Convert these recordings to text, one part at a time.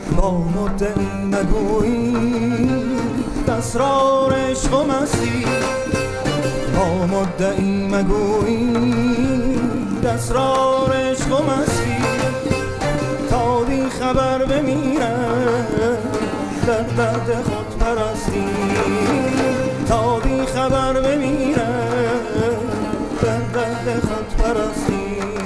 با مدعی مگویی اسرار عشق و مستی، با مدعی مگویی اسرار عشق و مستی، تا بی خبر بمیرم در درد خود پرستی، تا بی خبر بمیرم در درد خود پرستی.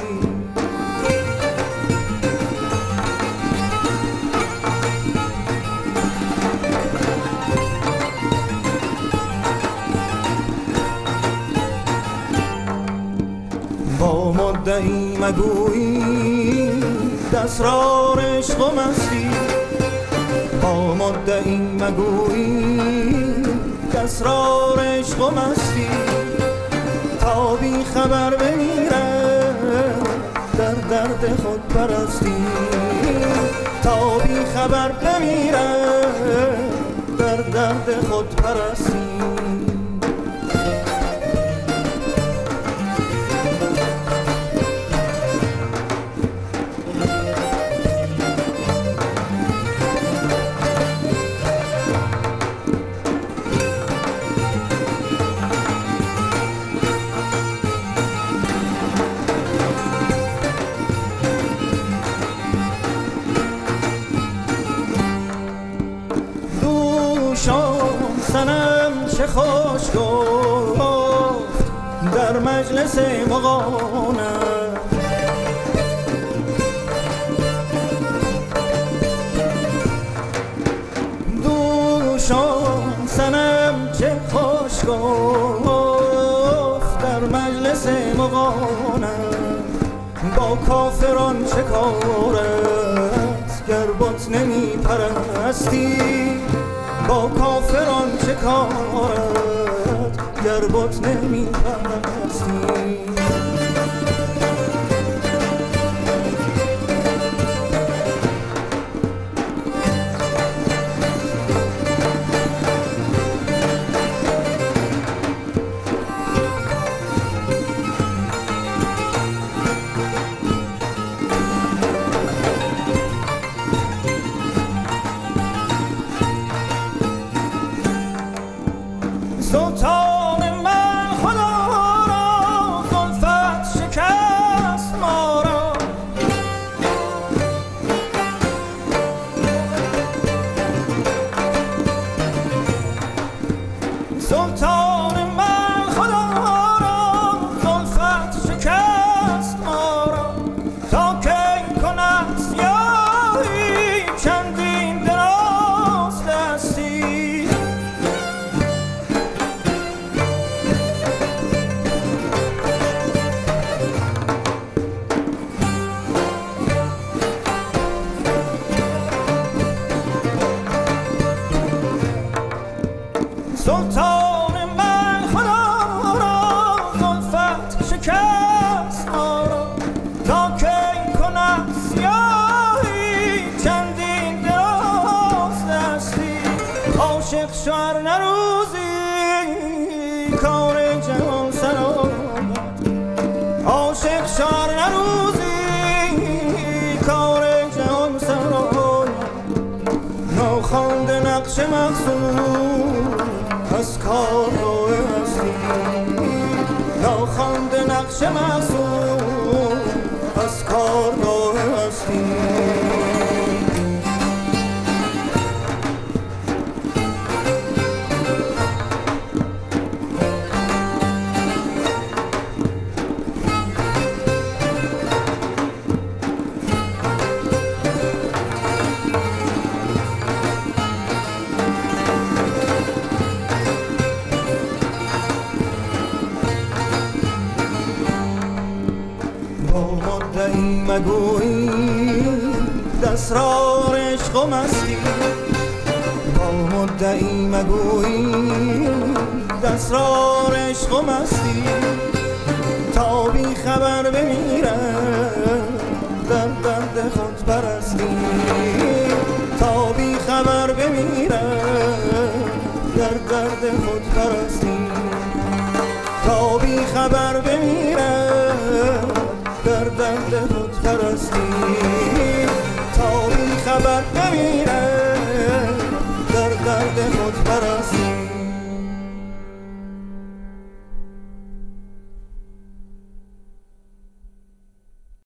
با مدعی مگویی اسرار عشق و مستی، با مدعی مگویی اسرار عشق و مستی، تا بی خبر بمیرم در درد خود پرستی، تا بی خبر بمیرم در درد خود پرستی. سنم چه خوش گفت در مجلس مغانم، دوشان سنم چه خوش گفت در مجلس مغانم، با کافران چه کارت گر بت نمی پرستی، با کافران چه کارت گر بت نمی پرستی. سلطان من خدا را زلفت شکست ما را، سلطان من خدا را زلفت شکست ما را، تا کی کند سیاهی چندین دراز دستی، سلطان من خدا را زلفت شکست ما را، تا کی کند سیاهی چندین دراز دستی، عاشق شو نه روزی کار جهان سرآید، عاشق شو نه روزی کار جهان سرآید، ناخوانده نقش مقصود از کارگاه هستی، ناخوانده نقش مقصود از کارگاه هستی. مدعی مگویی اسرار عشق و مستی، با مدعی مگویی اسرار عشق و مستی، تا بی خبر بمیرم در درد خود پرستی، تا بی خبر بمیرم در درد خود پرستی، تا بی خبر بمیرم در درد خود پرستی، تا بی خبر خبر نمیره